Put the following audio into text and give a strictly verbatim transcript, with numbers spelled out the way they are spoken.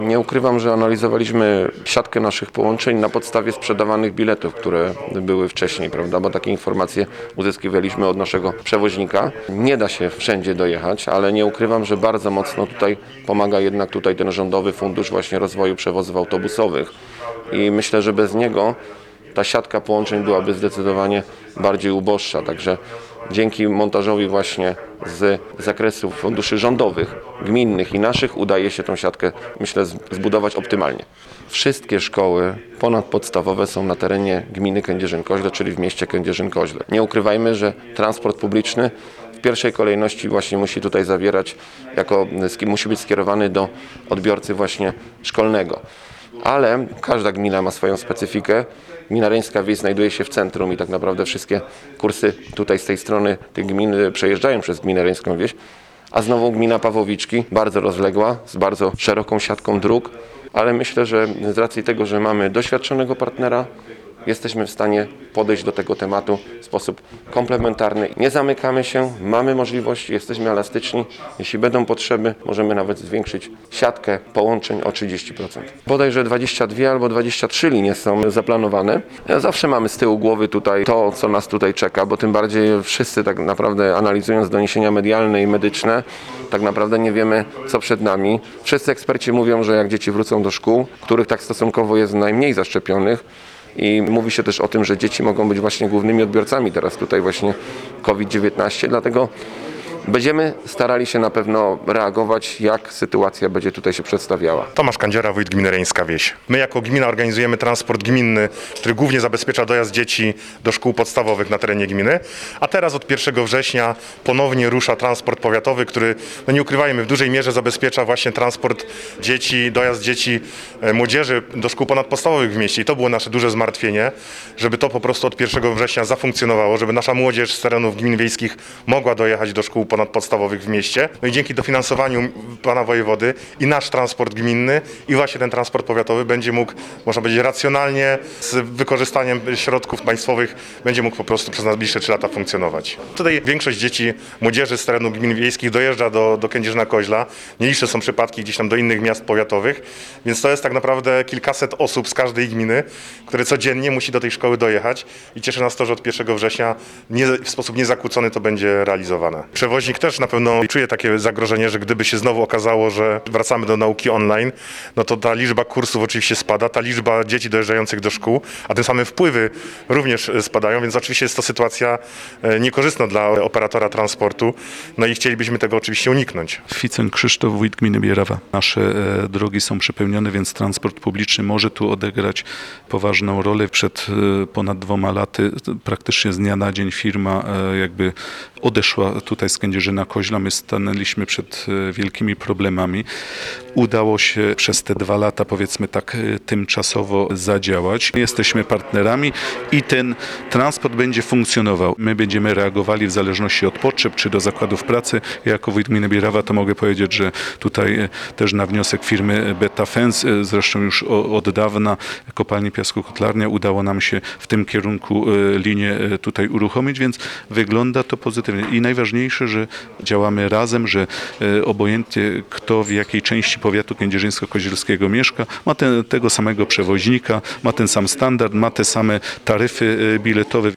Nie ukrywam, że analizowaliśmy siatkę naszych połączeń na podstawie sprzedawanych biletów, które były wcześniej, prawda? Bo takie informacje uzyskiwaliśmy od naszego przewoźnika. Nie da się wszędzie dojechać, ale nie ukrywam, że bardzo mocno tutaj pomaga jednak tutaj ten rządowy fundusz właśnie rozwoju przewozów autobusowych. I myślę, że bez niego ta siatka połączeń byłaby zdecydowanie bardziej uboższa. Także dzięki montażowi właśnie z zakresu funduszy rządowych, gminnych i naszych udaje się tą siatkę, myślę, zbudować optymalnie. Wszystkie szkoły ponadpodstawowe są na terenie gminy Kędzierzyn-Koźle, czyli w mieście Kędzierzyn-Koźle. Nie ukrywajmy, że transport publiczny w pierwszej kolejności właśnie musi tutaj zawierać, jako, musi być skierowany do odbiorcy właśnie szkolnego. Ale każda gmina ma swoją specyfikę. Gmina Reńska Wieś znajduje się w centrum i tak naprawdę wszystkie kursy tutaj z tej strony tych gmin przejeżdżają przez gminę Reńską Wieś. A znowu gmina Pawłowiczki, bardzo rozległa, z bardzo szeroką siatką dróg, ale myślę, że z racji tego, że mamy doświadczonego partnera, jesteśmy w stanie podejść do tego tematu w sposób komplementarny. Nie zamykamy się, mamy możliwości, jesteśmy elastyczni. Jeśli będą potrzeby, możemy nawet zwiększyć siatkę połączeń o trzydzieści procent. Bodajże dwadzieścia dwie albo dwadzieścia trzy linie są zaplanowane. Zawsze mamy z tyłu głowy tutaj to, co nas tutaj czeka, bo tym bardziej wszyscy tak naprawdę analizując doniesienia medialne i medyczne, tak naprawdę nie wiemy, co przed nami. Wszyscy eksperci mówią, że jak dzieci wrócą do szkół, których tak stosunkowo jest najmniej zaszczepionych, i mówi się też o tym, że dzieci mogą być właśnie głównymi odbiorcami teraz tutaj właśnie COVID dziewiętnaście, dlatego będziemy starali się na pewno reagować, jak sytuacja będzie tutaj się przedstawiała. Tomasz Kandziera, wójt gminy Reńska Wieś. My jako gmina organizujemy transport gminny, który głównie zabezpiecza dojazd dzieci do szkół podstawowych na terenie gminy, a teraz od pierwszego września ponownie rusza transport powiatowy, który, no nie ukrywajmy, w dużej mierze zabezpiecza właśnie transport dzieci, dojazd dzieci, młodzieży do szkół ponadpodstawowych w mieście. I to było nasze duże zmartwienie, żeby to po prostu od pierwszego września zafunkcjonowało, żeby nasza młodzież z terenów gmin wiejskich mogła dojechać do szkół ponadpodstawowych w mieście. No i dzięki dofinansowaniu pana wojewody i nasz transport gminny i właśnie ten transport powiatowy będzie mógł, można powiedzieć, racjonalnie z wykorzystaniem środków państwowych będzie mógł po prostu przez najbliższe trzy lata funkcjonować. Tutaj większość dzieci, młodzieży z terenu gmin wiejskich dojeżdża do, do Kędzierzyna-Koźla. Nieliczne są przypadki gdzieś tam do innych miast powiatowych, więc to jest tak naprawdę kilkaset osób z każdej gminy, które codziennie musi do tej szkoły dojechać i cieszy nas to, że od pierwszego września nie, w sposób niezakłócony to będzie realizowane. Przewoźnik też na pewno czuje takie zagrożenie, że gdyby się znowu okazało, że wracamy do nauki online, no to ta liczba kursów oczywiście spada, ta liczba dzieci dojeżdżających do szkół, a tym samym wpływy również spadają, więc oczywiście jest to sytuacja niekorzystna dla operatora transportu, no i chcielibyśmy tego oczywiście uniknąć. Ficen Krzysztof, wójt gminy Bierawa. Nasze e, drogi są przepełnione, więc transport publiczny może tu odegrać poważną rolę. Przed e, ponad dwoma laty praktycznie z dnia na dzień firma e, jakby odeszła tutaj z Kędzierzyna-Koźla. My stanęliśmy przed e, wielkimi problemami. Udało się przez te dwa lata, powiedzmy tak, e, tymczasowo zadziałać. Jesteśmy partnerami i ten transport będzie funkcjonował. My będziemy reagowali w zależności od potrzeb, czy do zakładów pracy. Ja jako wójt gminy Bierawa to mogę powiedzieć, że tutaj e, też na wniosek firmy Beta Fence, e, zresztą już o, od dawna kopalni Piasku Kotlarnia udało nam się w tym kierunku e, linię e, tutaj uruchomić, więc wygląda to pozytywnie. I najważniejsze, że działamy razem, że e, obojętnie kto w jakiej części powiatu kędzierzyńsko-koźlskiego mieszka, ma ten, tego samego przewoźnika, ma ten sam standard, ma te same taryfy e, biletowe.